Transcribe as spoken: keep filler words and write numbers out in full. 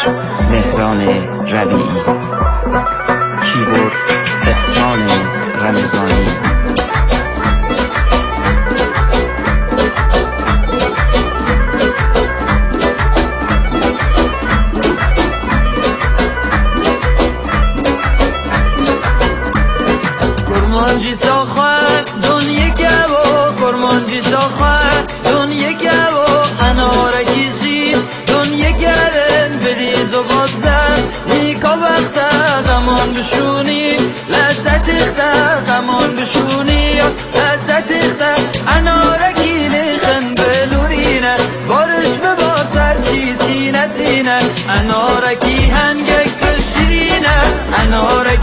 مهران ربیعی. کیبورد احسان رمضانی. کرمانجی ساخوان دنیا گوو کرمانجی ساخوان دنیا گوو انارکی سید دنیا گرن بریز و بازدن نیکا وقتا غمان بشونی لذت اختا غمان بشونی لذت اختا انارکی لیخن بلورینه بارش بباسر چی تینه تینه انارکی هنگک بشیرینه انارکی